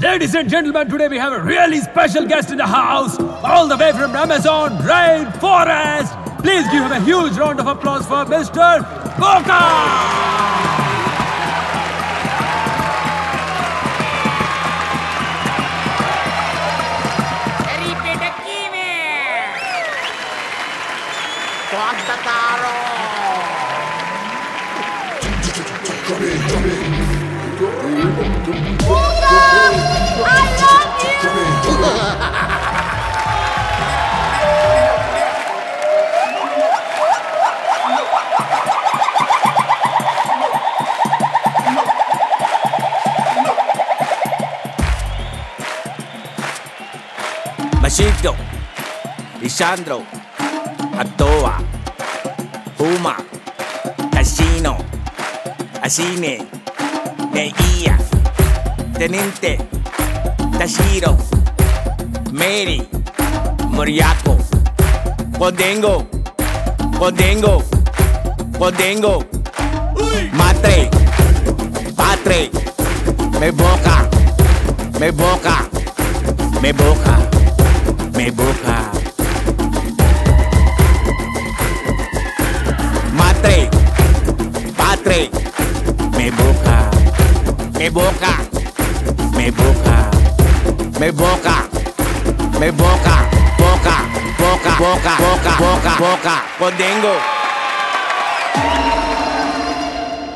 Ladies and gentlemen, today we have a really special guest in the house, all the way from Amazon rainforest. Please give him a huge round of applause for Mr. Boca! Machito, Lisandro, Atoa, Puma, Casino, Asine, Neia, Teniente, Tashiro, Mary, Moriaco, Podengo, Podengo, Podengo, Matre, Patre, Me Boca, Me Boca, Me Boca. Me boca, matre, patre, me boca, me boca, me boca, me boca, me boca, boca, boca, boca, boca, boca, boca, podengo.